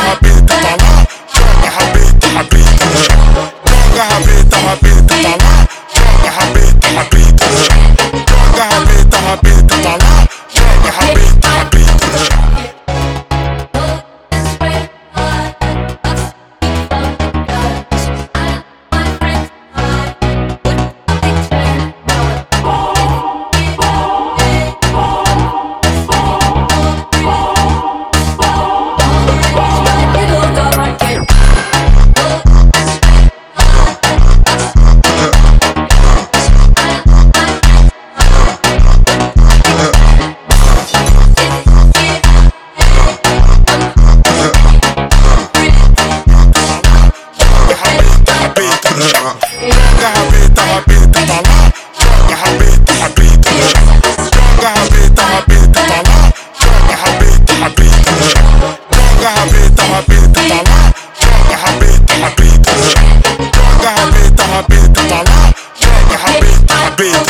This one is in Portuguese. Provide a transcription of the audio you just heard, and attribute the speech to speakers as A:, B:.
A: rabeta pra lá, joga rabeta, rabeta no chão. Joga rabeta, rabeta pra lá, joga rabeta, rabeta no chão. Joga rabeta, rabeta pra lá, joga rabeta, rabeta no chão. Joga rabeta, rabeta pra lá, joga rabeta, rabeta no chão. Joga rabeta, rabeta pra lá, joga rabeta, rabeta no chão. Joga rabeta, rabeta pra lá, joga rabeta, rabeta no chão. Joga rabeta, rabeta pra lá, joga rabeta, rabeta.